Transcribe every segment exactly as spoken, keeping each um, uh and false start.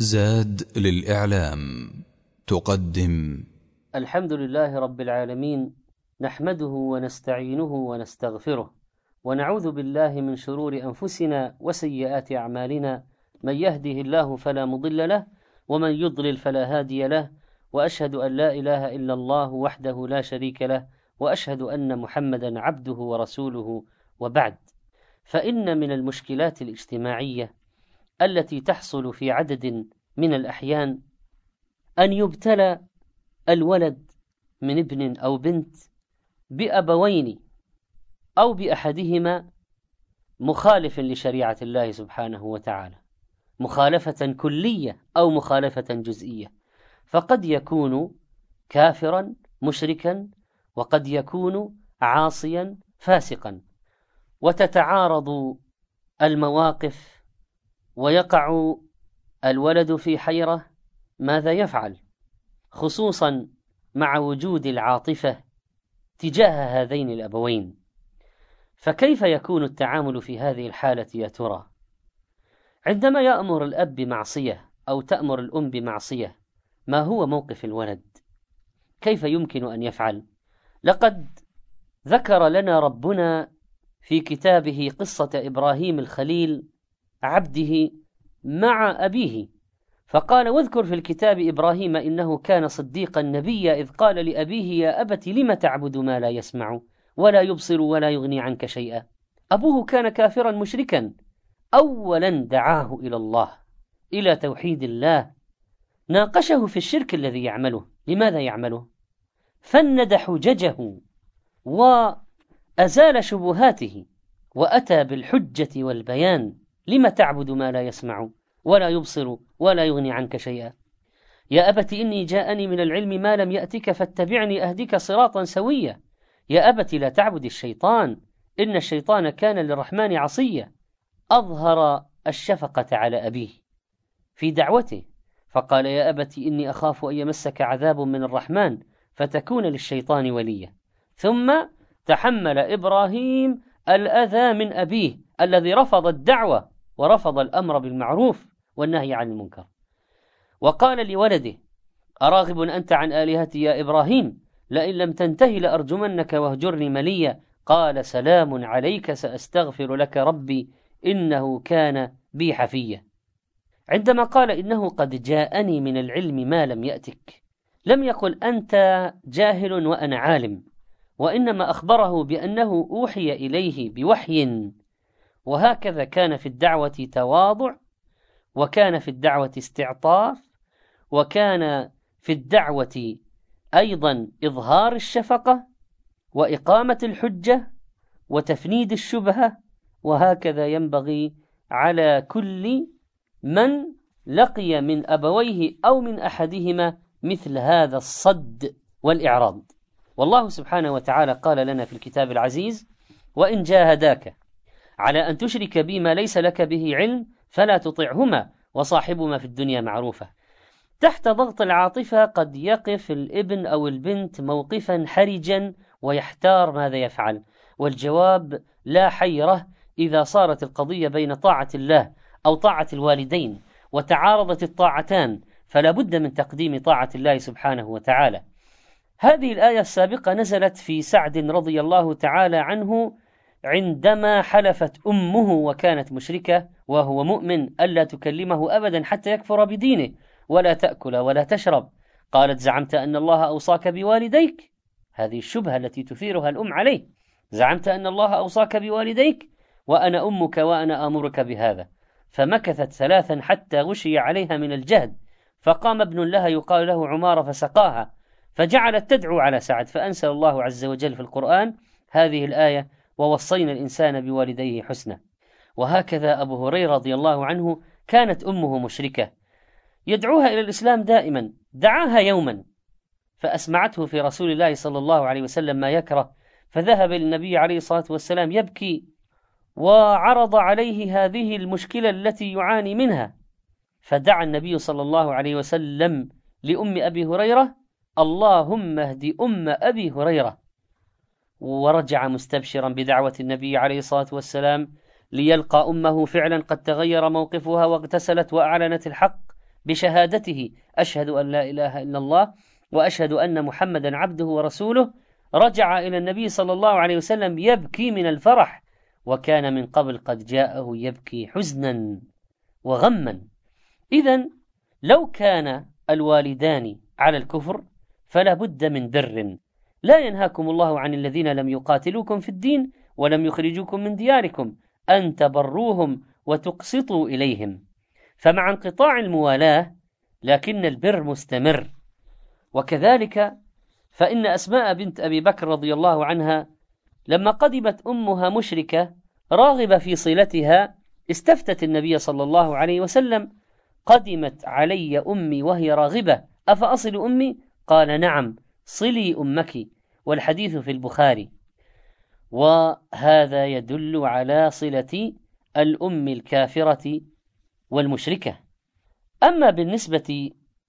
زاد للإعلام تقدم الحمد لله رب العالمين، نحمده ونستعينه ونستغفره، ونعوذ بالله من شرور أنفسنا وسيئات أعمالنا، من يهده الله فلا مضل له ومن يضلل فلا هادي له، وأشهد أن لا إله إلا الله وحده لا شريك له، وأشهد أن محمدا عبده ورسوله. وبعد، فإن من المشكلات الاجتماعية التي تحصل في عدد من الأحيان أن يبتلى الولد من ابن أو بنت بأبوين أو بأحدهما مخالف لشريعة الله سبحانه وتعالى، مخالفة كلية أو مخالفة جزئية، فقد يكون كافرا مشركا وقد يكون عاصيا فاسقا، وتتعارض المواقف ويقع الولد في حيرة ماذا يفعل، خصوصا مع وجود العاطفة تجاه هذين الأبوين. فكيف يكون التعامل في هذه الحالة يا ترى؟ عندما يأمر الأب بمعصية أو تأمر الأم بمعصية، ما هو موقف الولد؟ كيف يمكن أن يفعل؟ لقد ذكر لنا ربنا في كتابه قصة إبراهيم الخليل عبده مع أبيه، فقال: واذكر في الكتاب إبراهيم إنه كان صديقا نبيا إذ قال لأبيه يا أبت لم تعبد ما لا يسمع ولا يبصر ولا يغني عنك شيئا. أبوه كان كافرا مشركا، أولا دعاه إلى الله، إلى توحيد الله، ناقشه في الشرك الذي يعمله. لماذا يعمله؟ فند حججه وأزال شبهاته وأتى بالحجة والبيان. لم تعبد ما لا يسمع ولا يبصر ولا يغني عنك شيئا. يا أبت إني جاءني من العلم ما لم يأتك فاتبعني أهدك صراطا سويا. يا أبت لا تعبد الشيطان إن الشيطان كان للرحمن عصيا. أظهر الشفقة على أبيه في دعوته، فقال: يا أبت إني أخاف أن يمسك عذاب من الرحمن فتكون للشيطان وليا. ثم تحمل إبراهيم الأذى من أبيه الذي رفض الدعوة ورفض الأمر بالمعروف والنهي عن المنكر، وقال لولده: أراغب أنت عن آلهتي يا إبراهيم؟ لئن لم تنتهي لأرجمنك واهجرني مليا. قال: سلام عليك سأستغفر لك ربي إنه كان بي حفيا. عندما قال إنه قد جاءني من العلم ما لم يأتك، لم يقل أنت جاهل وأنا عالم، وإنما أخبره بأنه أوحي إليه بوحي. وهكذا كان في الدعوة تواضع، وكان في الدعوة استعطاف، وكان في الدعوة أيضا إظهار الشفقة وإقامة الحجة وتفنيد الشبهة. وهكذا ينبغي على كل من لقي من أبويه أو من أحدهما مثل هذا الصد والإعراض. والله سبحانه وتعالى قال لنا في الكتاب العزيز: وإن جاهداك على أن تشرك بي ما ليس لك به علم فلا تطعهما وصاحبهما في الدنيا معروفة. تحت ضغط العاطفة قد يقف الابن أو البنت موقفا حرجا ويحتار ماذا يفعل، والجواب لا حيرة إذا صارت القضية بين طاعة الله أو طاعة الوالدين وتعارضت الطاعتان، فلا بد من تقديم طاعة الله سبحانه وتعالى. هذه الآية السابقة نزلت في سعد رضي الله تعالى عنه عندما حلفت أمه وكانت مشركة وهو مؤمن ألا تكلمه أبدا حتى يكفر بدينه ولا تأكل ولا تشرب. قالت: زعمت أن الله أوصاك بوالديك؟ هذه الشبهة التي تثيرها الأم عليه. زعمت أن الله أوصاك بوالديك وأنا أمك وأنا آمرك بهذا. فمكثت ثلاثا حتى غشي عليها من الجهد، فقام ابن لها يقال له عمارة فسقاها، فجعلت تدعو على سعد، فأنزل الله عز وجل في القرآن هذه الآية: ووصينا الإنسان بوالديه حسنا. وهكذا أبو هريرة رضي الله عنه كانت أمه مشركة، يدعوها إلى الإسلام دائما. دعاها يوما فأسمعته في رسول الله صلى الله عليه وسلم ما يكره، فذهب للنبي عليه الصلاة والسلام يبكي وعرض عليه هذه المشكلة التي يعاني منها، فدعا النبي صلى الله عليه وسلم لأم أبي هريرة: اللهم اهد أم أبي هريرة. ورجع مستبشرا بدعوة النبي عليه الصلاة والسلام ليلقى أمه فعلا قد تغير موقفها واغتسلت وأعلنت الحق، بشهادته أشهد أن لا إله إلا الله وأشهد أن محمدا عبده ورسوله، رجع إلى النبي صلى الله عليه وسلم يبكي من الفرح، وكان من قبل قد جاءه يبكي حزنا وغما. إذن لو كان الوالدان على الكفر فلا بد من بر. لا ينهاكم الله عن الذين لم يقاتلوكم في الدين ولم يخرجوكم من دياركم أن تبروهم وتقسطوا إليهم. فمع انقطاع الموالاة لكن البر مستمر. وكذلك فإن أسماء بنت أبي بكر رضي الله عنها لما قدمت أمها مشركة راغبة في صلتها استفتت النبي صلى الله عليه وسلم: قدمت علي أمي وهي راغبة أفأصل أمي؟ قال: نعم، صلي أمك. والحديث في البخاري. وهذا يدل على صلة الأم الكافرة والمشركة. أما بالنسبة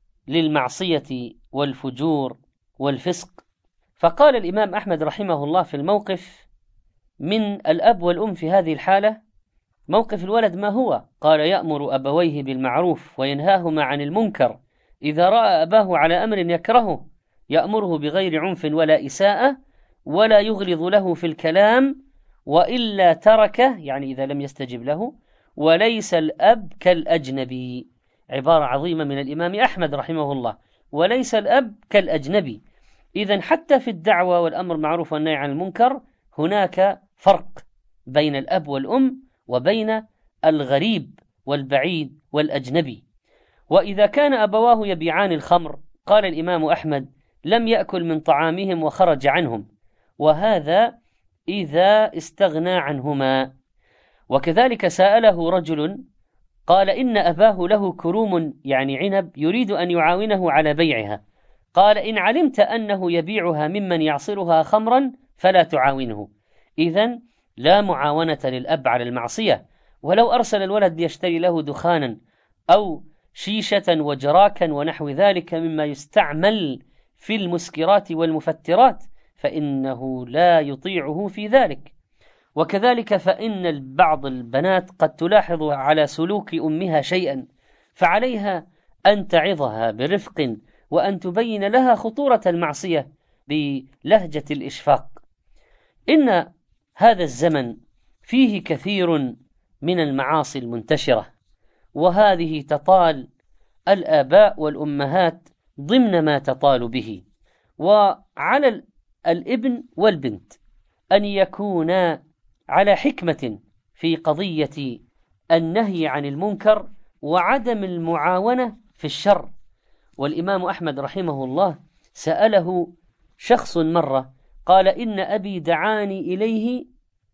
للمعصية والفجور والفسق فقال الإمام أحمد رحمه الله في الموقف من الأب والأم في هذه الحالة: موقف الولد ما هو؟ قال: يأمر أبويه بالمعروف وينهاهما عن المنكر، إذا رأى أباه على أمر يكرهه يأمره بغير عنف ولا إساءة ولا يغلظ له في الكلام، وإلا تركه، يعني إذا لم يستجب له. وليس الأب كالأجنبي، عبارة عظيمة من الإمام أحمد رحمه الله، وليس الأب كالأجنبي. إذن حتى في الدعوة والأمر معروف والنهي عن المنكر هناك فرق بين الأب والأم وبين الغريب والبعيد والأجنبي. وإذا كان أبواه يبيعان الخمر قال الإمام أحمد: لم يأكل من طعامهم وخرج عنهم، وهذا إذا استغنى عنهما. وكذلك سأله رجل قال: إن أباه له كروم يعني عنب يريد أن يعاونه على بيعها، قال: إن علمت أنه يبيعها ممن يعصرها خمرا فلا تعاونه. إذن لا معاونة للأب على المعصية. ولو أرسل الولد ليشتري له دخانا أو شيشة وجراكا ونحو ذلك مما يستعمل في المسكرات والمفترات فإنه لا يطيعه في ذلك. وكذلك فإن بعض البنات قد تلاحظ على سلوك أمها شيئا، فعليها أن تعظها برفق وأن تبين لها خطورة المعصية بلهجة الإشفاق. إن هذا الزمن فيه كثير من المعاصي المنتشرة، وهذه تطال الآباء والأمهات ضمن ما تطال به. وعلى الابن والبنت أن يكونا على حكمة في قضية النهي عن المنكر وعدم المعاونة في الشر. والإمام أحمد رحمه الله سأله شخص مرة قال: إن أبي دعاني إليه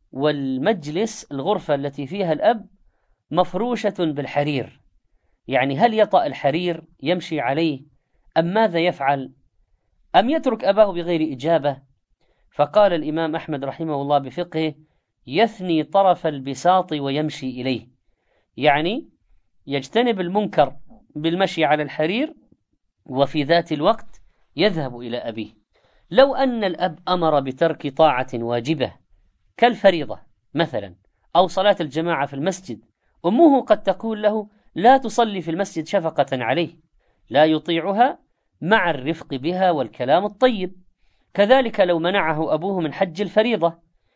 والمجلس الغرفة التي فيها الأب مفروشة بالحرير، يعني هل يطأ الحرير يمشي عليه أم ماذا يفعل أم يترك أباه بغير إجابة؟ فقال الإمام أحمد رحمه الله بفقهه: يثني طرف البساط ويمشي إليه، يعني يجتنب المنكر بالمشي على الحرير وفي ذات الوقت يذهب إلى أبيه. لو أن الأب أمر بترك طاعة واجبة كالفريضة مثلا أو صلاة الجماعة في المسجد، أمه قد تقول له: لا تصلي في المسجد شفقة عليه، لا يطيعها مع الرفق بها والكلام الطيب. كذلك لو منعه أبوه من حج الفريضة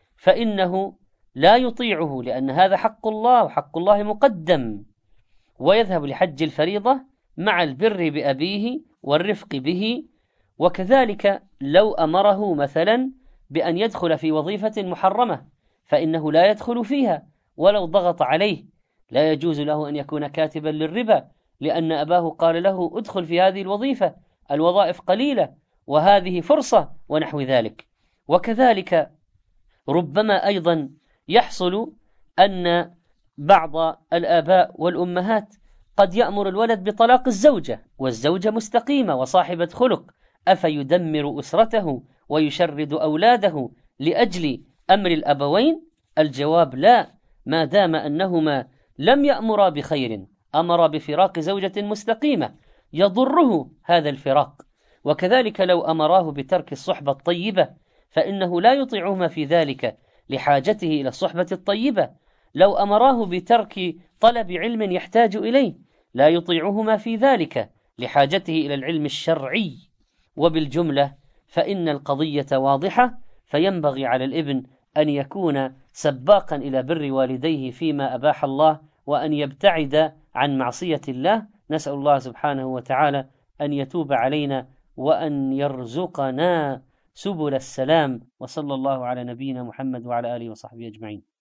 فإنه لا يطيعه، لأن هذا حق الله وحق الله مقدم، ويذهب لحج الفريضة مع البر بأبيه والرفق به. وكذلك لو أمره مثلا بأن يدخل في وظيفة محرمة فإنه لا يدخل فيها ولو ضغط عليه. لا يجوز له أن يكون كاتبا للربا لأن أباه قال له: ادخل في هذه الوظيفة، الوظائف قليلة وهذه فرصة ونحو ذلك. وكذلك ربما أيضا يحصل أن بعض الآباء والأمهات قد يأمر الولد بطلاق الزوجة والزوجة مستقيمة وصاحبة خلق، أفيدمر أسرته ويشرد أولاده لأجل أمر الأبوين؟ الجواب لا، ما دام أنهما لم يأمرا بخير، أمر بفراق زوجة مستقيمة يضره هذا الفراق. وكذلك لو أمراه بترك الصحبة الطيبة فإنه لا يطيعهما في ذلك لحاجته إلى الصحبة الطيبة. لو أمراه بترك طلب علم يحتاج إليه لا يطيعهما في ذلك لحاجته إلى العلم الشرعي. وبالجملة فإن القضية واضحة، فينبغي على الابن أن يكون سباقا إلى بر والديه فيما أباح الله، وأن يبتعد عن معصية الله. نسأل الله سبحانه وتعالى أن يتوب علينا وأن يرزقنا سبل السلام، وصلى الله على نبينا محمد وعلى آله وصحبه أجمعين.